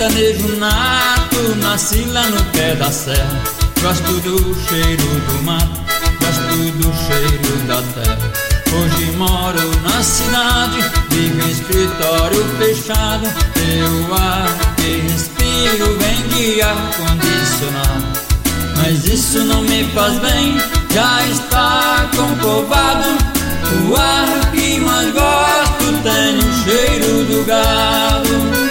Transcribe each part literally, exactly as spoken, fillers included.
sertanejo nato, nasci lá no pé da serra. Gosto do cheiro do mato, gosto do cheiro da terra. Hoje moro na cidade, vivo em escritório fechado. Meu ar que respiro vem de ar-condicionado, mas isso não me faz bem, já está comprovado. O ar que mais gosto tem o cheiro do gado.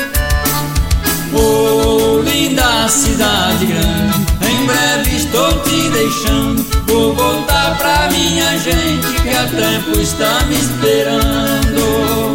Oh, linda cidade grande, em breve estou te deixando. Vou voltar pra minha gente, que há tempo está me esperando.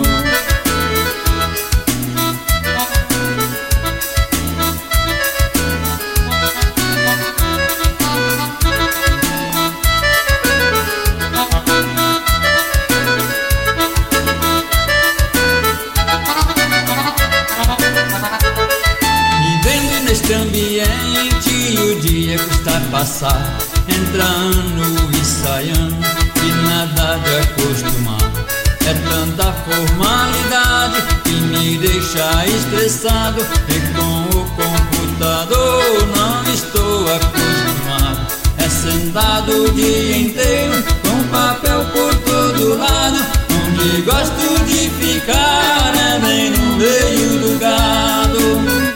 Neste ambiente o dia custa passar, entrando e saindo e nada de acostumar. É tanta formalidade que me deixa estressado, e com o computador não estou acostumado. É sentado o dia inteiro com papel por todo lado, onde gosto de ficar é bem no meio do gado.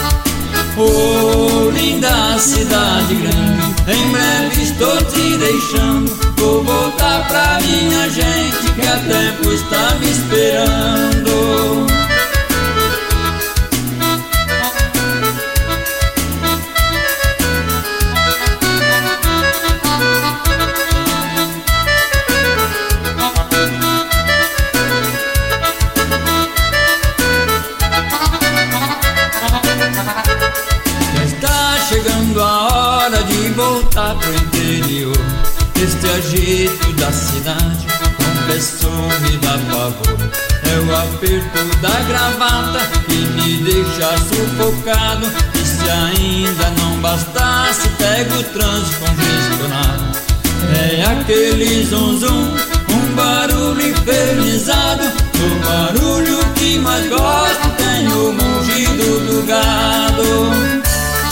Oh, linda cidade grande, em breve estou te deixando. Vou voltar pra minha gente, que há tempo está me esperando. Chegando a hora de voltar pro interior. Este agito da cidade, confesso, me dá pavor. É o aperto da gravata que me deixa sufocado. E se ainda não bastasse, pego o trânsito congestionado. É aquele zum zum, um barulho infernizado. O barulho que mais gosto tem o mugido do gado.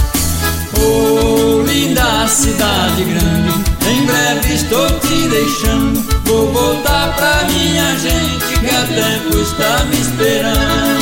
Oh, linda cidade grande, em breve estou te deixando. Vou voltar pra minha gente, que há tempo está me esperando.